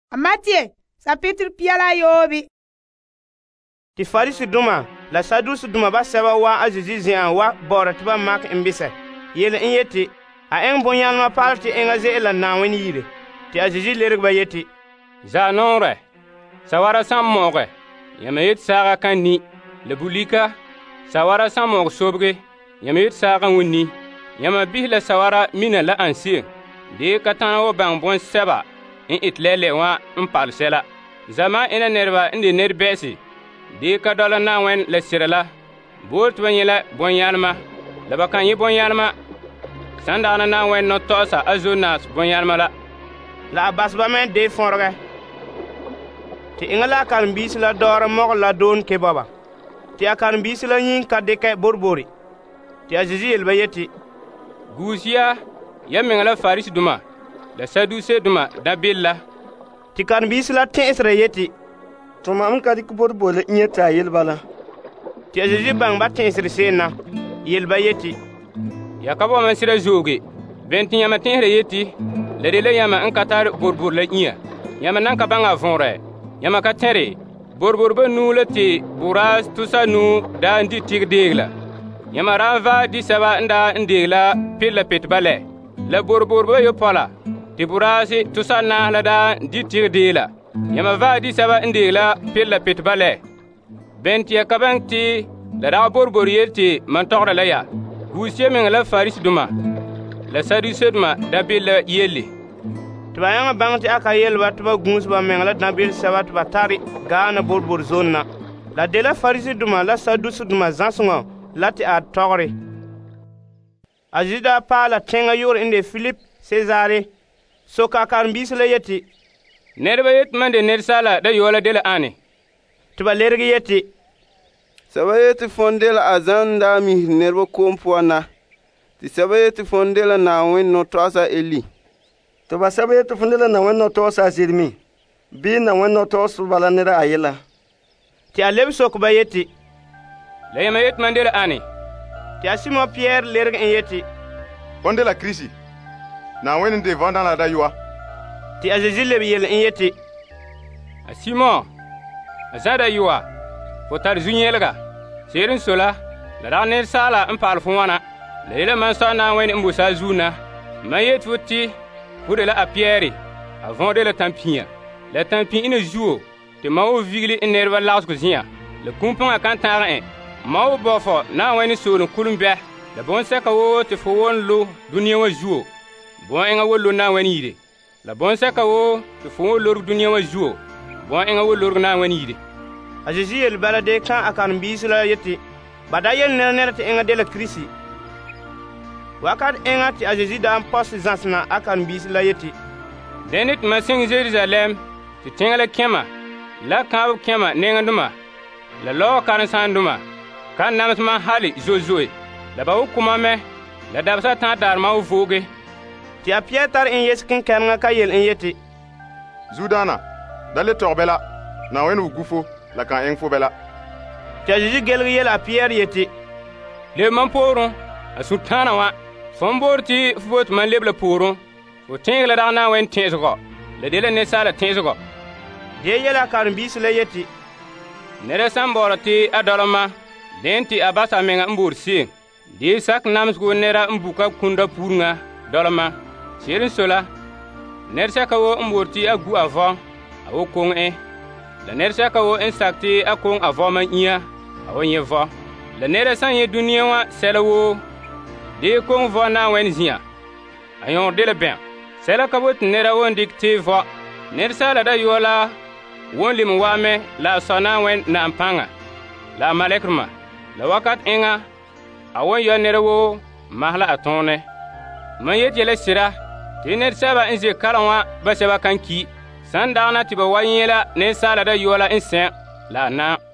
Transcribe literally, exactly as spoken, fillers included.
Matthieu, chapitre piala yobi. Ti farisi duma la sadusi duma ba seba wa azizi zian wa bora tiba mak imbise. Yele in yeti a eng bonyan ma parti enga ze la nawin yire. Ti azizi lerig ba yeti. Za nore. Sawara sam moge. Yama yet saga kan ni. Le bulika. Sawara sam moge sobge. Yama yet saga wunni. Yama bihla sawara mina la ansi. De katana wo bang bon seba. In itlele wa mpal sela. Zama ina nerva indi nerbesi. Di ka dola na wen le sirela. Boot wanyela bonyalma. Laba kan yi bonyalma. Sanda na wen no tosa azunas bonyalma la. La basba men de fonrge. Ti ingala kan bis la dora mok la don ke baba. Ti akan bis la yin ka de kay borbori. Ti azizi el bayeti. Gusia ya mengala faris duma. La saduse duma da billa. Ti kan bis la tesre yeti. Tuma am kadi kubor bole nyeta yel bala. Ti azizi bang ba tesre sena. Yel bayeti. Ya kabo man sira joge. Benti yama tenre yeti. Le dele yama an katar borbor la nya. Yama nan ka banga vonre. Yama ka tere. Borbor ba nu lati buras tusa nu da ndi tig degla. Yama rava di saba nda ndegla pilla pet bale. La borbor ba yo pala. Ti burasi tusa na la da ndi tig degla. Yama va di saba ndegla pilla pet bale. Benti ya kabanti la da borbor yeti man togra la ya. Gusie men la faris duma. La saduse duma da billa yeli. Tiba yanga bangti aka yelba tiba gunus ba mengla nabil sabat batari gana borbor zonna. La de la farisi duma la sadusi duma zansunga lati a togre. Azida pa la tenga yor inde Philip Cesare. Soka kan bisla yeti. Nerba yet mande nersala da yola de la ane. Tiba lergi yeti. Sabayeti fondela azanda mi nerbo kompuana. Ti sabayeti fondela na wen no tosa eli. To ba sabayeti fondela na wen no tosa zirmi. Bi na wen no tosa bala nera ayela. Ti aleb sok ba yeti. La yama yet mandela ane. Ti asimo Pierre lergi en yeti. Fondela krisi. Na wen de vanda la da yua. Ti azizi lebi yel en yeti. Simon. Azada yua. Fotar zunyelga. Serin sola. La da ner sala mpal fwana. La yela man sa na wen mbusa zuna. Mayet futi. Pour la apiere. Avant de la tampia. La tampia ina juo. Te mao vigli enerva lasko zia. Le kumpon a kantara en. Mao bofo na wen so no kulumbe. La bon seka wo te fo won lo dunia wa juo. Bon enga wo lo na wen yide. La bon seka wo te fo won lo dunia wa juo. Bon enga wo lo na wen yide. Azizi el balade kan akan bisla yeti. Bada yel ner ner te enga de la krisi. Wakat enga ti azizi da post zansna akan bisla yeti. Denit masing Jerusalem ti tingala kema. La kaw kema nenganduma. La lo kan sanduma. Kan namatma hali zozoe. La ba hukuma me. La dabsa ta darma u voge. Ti a Pietar en yeskin kan ka yel en yeti. Zudana. Dale torbela. Na wen u gufo la kan eng fo bela. Ti azizi gelgi yel a Pierre yeti. Le man poron. A sultana wa. Fomborti fot man lebla poron. O tingla da na wen tinsgo. Le dele ne sala tinsgo. De yela kan bisla yeti. Nere samborti adolama. Denti abasa menga mbursi. Di sak namsgo nera mbuka kunda purnga dolama. Sirin sola. Nersa wo mburti agu avant. Awo kong e. La nersa wo insakti akong avant man iya. Awo nyeva. La nere sanye dunia wa selawo. De kong vo na wen zia. Ayon de le ben. Sela kabot nera won dikte vo. Nersa la da yola. Won lim wame la sona wen na ampanga. La malekrma. La wakat enga. Awon yo nera wo mahla atone. Man yet yele sira. Ti nersa ba inze karanwa ba seba kanki. Sandana tiba wanyela ne sala da yola insen la na.